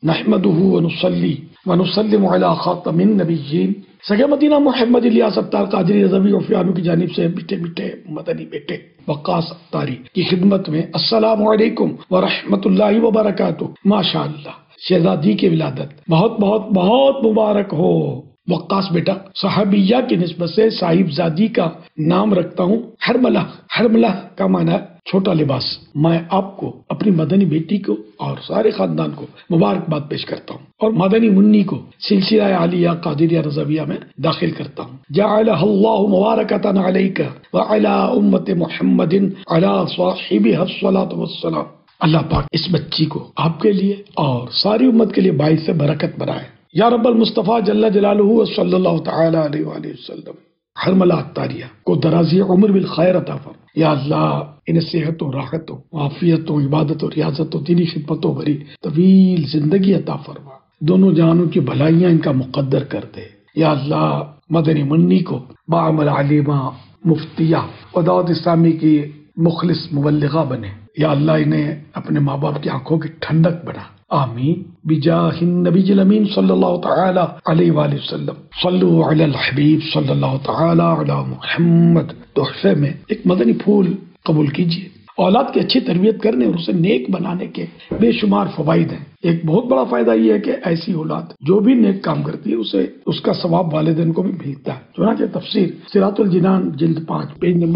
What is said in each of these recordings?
نحمده ونصلي ونسلم على خاتم النبیین۔ سگے مدینہ محمد الیاس اتار قادری رضوی عفیانو کی جانب سے میٹھے میٹھے مدنی بیٹے وقاص اتاری کی خدمت میں السلام علیکم ورحمۃ اللہ وبرکاتہ۔ ماشاء اللہ، شہزادی کی ولادت بہت بہت بہت مبارک ہو۔ وقاص بیٹا صحابیہ کی نسبت سے صاحب زادی کا نام رکھتا ہوں۔ حرملہ کا معنی ہے چھوٹا لباس۔ میں آپ کو اپنی مدنی بیٹی کو اور سارے خاندان کو مبارکباد پیش کرتا ہوں اور مدنی منی کو سلسلہ عالیہ قادریہ رضویہ میں داخل کرتا ہوں۔ جعلہ اللہ مبارکۃ علیک وعلی امت محمد علی صاحبہ الصلاۃ والسلام۔ اللہ پاک اس بچی کو آپ کے لیے اور ساری امت کے لیے باعث برکت بنائے یا رب المصطفیٰ جل جلالہ صلی اللہ تعالی علیہ وآلہ وسلم۔ حرملہ اتاریہ کو درازی عمر بالخیر عطا فرما یا اللہ، انہیں صحت و راحت و عافیت و عبادت و ریاضت و دینی خدمت و بھری طویل زندگی عطا فرما۔ دونوں جہانوں کی بھلائیاں ان کا مقدر کر دے یا اللہ۔ مدنی منی کو بعمل علیمہ مفتیہ و دعوت اسلامی کی مخلص مبلغہ بنے یا اللہ۔ انہیں اپنے ماں باپ کی آنکھوں کی ٹھنڈک بنا، آمین بجاہ النبی الامین صلی اللہ تعالی علیہ وآلہ وسلم۔ صلو علی الحبیب صلی اللہ تعالی علی محمد۔ تحفے میں ایک مدنی پھول قبول کیجیے۔ اولاد کی اچھی تربیت کرنے اور اسے نیک بنانے کے بے شمار فوائد ہیں۔ ایک بہت بڑا فائدہ یہ ہے کہ ایسی اولاد جو بھی نیک کام کرتی ہے اسے اس کا ثواب والدین کو بھی ملتا ہے۔ چنانچہ تفسیر صراط الجنان جلد 5 پیج نمبر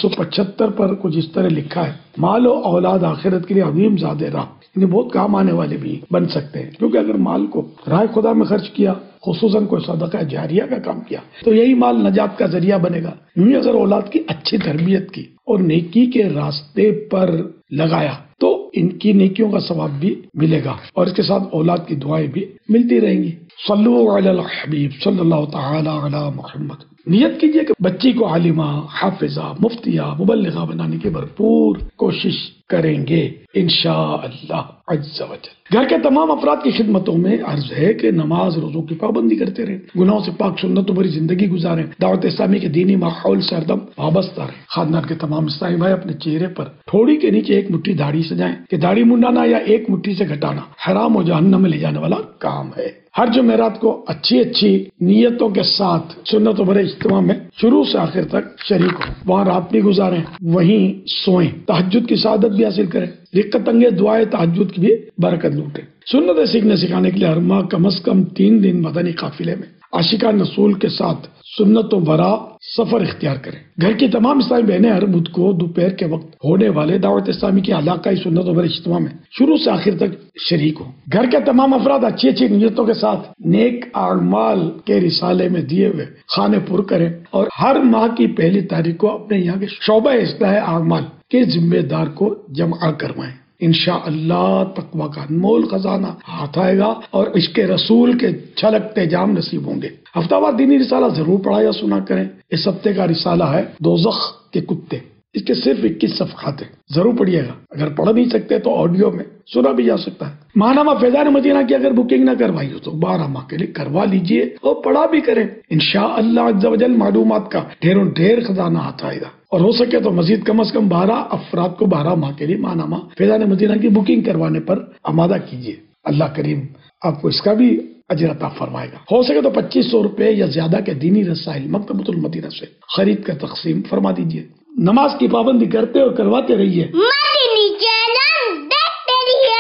575 پر کچھ اس طرح لکھا ہے: مال و اولاد آخرت کے لیے عظیم زاد راہ، انہیں بہت کام آنے والے بھی بن سکتے ہیں، کیونکہ اگر مال کو راہ خدا میں خرچ کیا، خصوصاً کوئی صدقہ جاریہ کا کام کیا، تو یہی مال نجات کا ذریعہ بنے گا۔ یوں اگر اولاد کی اچھی تربیت کی اور نیکی کے راستے پر لگایا تو ان کی نیکیوں کا ثواب بھی ملے گا اور اس کے ساتھ اولاد کی دعائیں بھی ملتی رہیں گی۔ صلو علی الحبیب صلی اللہ تعالی علی محمد۔ نیت کیجئے کہ بچی کو عالمہ، حافظہ، مفتیہ، مبلغہ بنانے کی بھرپور کوشش کریں گے انشاءاللہ عز و جل۔ گھر کے تمام افراد کی خدمتوں میں عرض ہے کہ نماز روزوں کی پابندی کرتے رہیں، گناہوں سے پاک سنتوں بھری زندگی گزاریں، دعوت اسلامی کے دینی ماحول سے ہردم وابستہ رہیں۔ خاندان کے تمام اسلامی بھائی اپنے چہرے پر تھوڑی کے نیچے ایک مٹھی داڑھی سجائیں کہ داڑھی منڈانا یا ایک مٹھی سے گھٹانا حرام و جہنم میں لے جانے والا کام ہے۔ ہر جمعرات کو اچھی نیتوں کے ساتھ سنت و بھرے اجتماع میں شروع سے آخر تک شریک ہوں، وہاں رات بھی گزاریں، وہیں سوئیں، تہجد کی سعادت بھی حاصل کریں، رقت انگیز دعائیں تہجد کی بھی برکت لوٹیں۔ سنت سیکھنے سکھانے کے لیے ہر ماہ کم از کم 3 دن مدنی قافلے میں عاشقان رسول کے ساتھ سنت و برا سفر اختیار کریں۔ گھر کی تمام اسلامی بہنیں ہر بدھ کو دوپہر کے وقت ہونے والے دعوت اسلامی کی علاقائی سنت و برا اجتماع میں شروع سے آخر تک شریک ہوں۔ گھر کے تمام افراد اچھی نیتوں کے ساتھ نیک اعمال کے رسالے میں دیے ہوئے خانے پر کریں اور ہر ماہ کی پہلی تاریخ کو اپنے یہاں کے شعبہ اصلاح اعمال کے ذمہ دار کو جمع کروائیں۔ انشاءاللہ تقویٰ کا انمول خزانہ ہاتھ آئے گا اور عشق رسول کے چھلکتے جام نصیب ہوں گے۔ ہفتہ وار دینی رسالہ ضرور پڑھا یا سنا کریں۔ اس ہفتے کا رسالہ ہے دوزخ کے کتے، اس کے صرف 21 صفحات ہیں، ضرور پڑھیے گا۔ اگر پڑھ نہیں سکتے تو آڈیو میں سنا بھی جا سکتا ہے۔ ماہنامہ فیضان مدینہ کی اگر بکنگ نہ کروائی ہو تو 12 ماہ کے لیے کروا لیجئے اور پڑھا بھی کریں۔ انشاءاللہ عز و جل معلومات کا ڈھیر خزانہ ہاتھ آئے گا اور ہو سکے تو مزید کم از کم 12 افراد کو 12 ماہ کے لیے ماہنامہ فیضان مدینہ کی بکنگ کروانے پر آمادہ کیجیے۔ اللہ کریم آپ کو اس کا بھی اجر عطا فرمائے گا۔ ہو سکے تو 2500 روپے یا زیادہ کے دینی رسائل مکتبۃ المدینہ سے خرید کر تقسیم فرما دیجیے۔ نماز کی پابندی کرتے اور کرواتے رہیے۔ مدنی چینل دیکھتے رہیے۔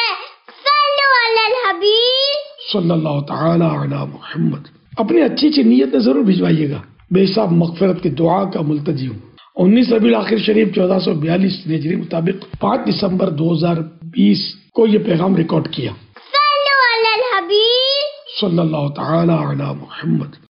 صلو علی الحبیب صلی اللہ تعالی علی محمد۔ اپنی اچھی نیتیں ضرور بھجوائیے گا۔ بے حساب مغفرت کی دعا کا ملتجی ہوں۔ 19 ربیع الاخر شریف 1442 ہجری مطابق 5 دسمبر 2020 کو یہ پیغام ریکارڈ کیا۔ صلو علی الحبیب صلی اللہ تعالی علی محمد۔